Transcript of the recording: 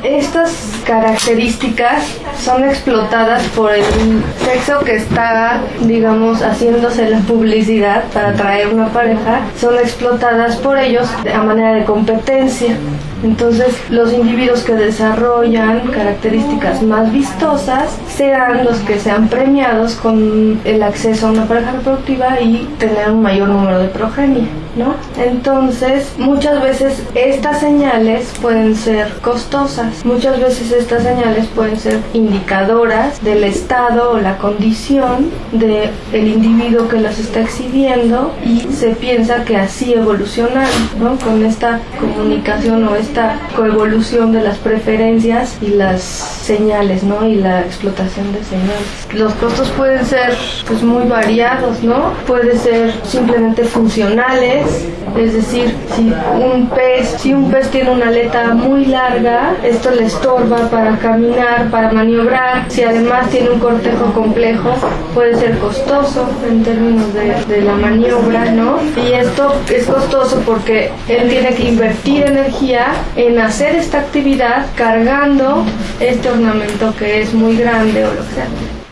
Estas características son explotadas por el sexo que está, digamos, haciéndose la publicidad para atraer una pareja, son explotadas por ellos a manera de competencia. Entonces, los individuos que desarrollan características más vistosas serán los que sean premiados con el acceso a una pareja reproductiva y tener un mayor número de progenie, ¿no? Entonces, muchas veces estas señales pueden ser costosas, muchas veces estas señales pueden ser indicadoras del estado o la condición del individuo que las está exhibiendo, y se piensa que así evolucionaron, ¿no? Con esta comunicación o esta coevolución de las preferencias y las señales, ¿no? Y la explotación de señales. Los costos pueden ser pues muy variados, ¿no? Puede ser simplemente funcionales, es decir, si un pez tiene una aleta muy larga, esto le estorba para caminar, para maniobrar. Si además tiene un cortejo complejo, puede ser costoso en términos de la maniobra, ¿no? Y esto es costoso porque él tiene que invertir energía en hacer esta actividad cargando este ornamento que es muy grande o lo que sea.